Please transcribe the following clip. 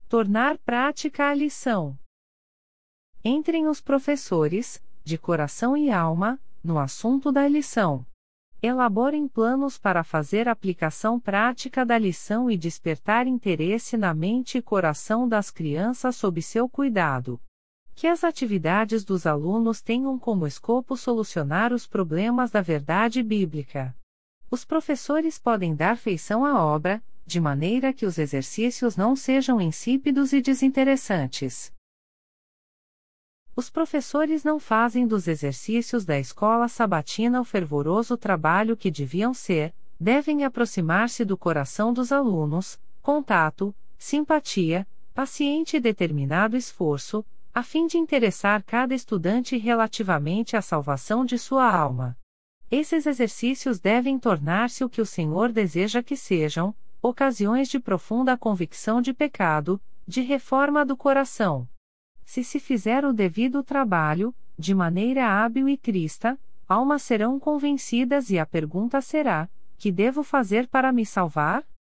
Tornar prática a lição. Entrem os professores, de coração e alma, no assunto da lição. Elaborem planos para fazer aplicação prática da lição e despertar interesse na mente e coração das crianças sob seu cuidado. Que as atividades dos alunos tenham como escopo solucionar os problemas da verdade bíblica. Os professores podem dar feição à obra, de maneira que os exercícios não sejam insípidos e desinteressantes. Os professores não fazem dos exercícios da escola sabatina o fervoroso trabalho que deviam ser, devem aproximar-se do coração dos alunos, contato, simpatia, paciente e determinado esforço, a fim de interessar cada estudante relativamente à salvação de sua alma. Esses exercícios devem tornar-se o que o Senhor deseja que sejam, ocasiões de profunda convicção de pecado, de reforma do coração. Se se fizer o devido trabalho, de maneira hábil e crista, almas serão convencidas e a pergunta será: que devo fazer para me salvar?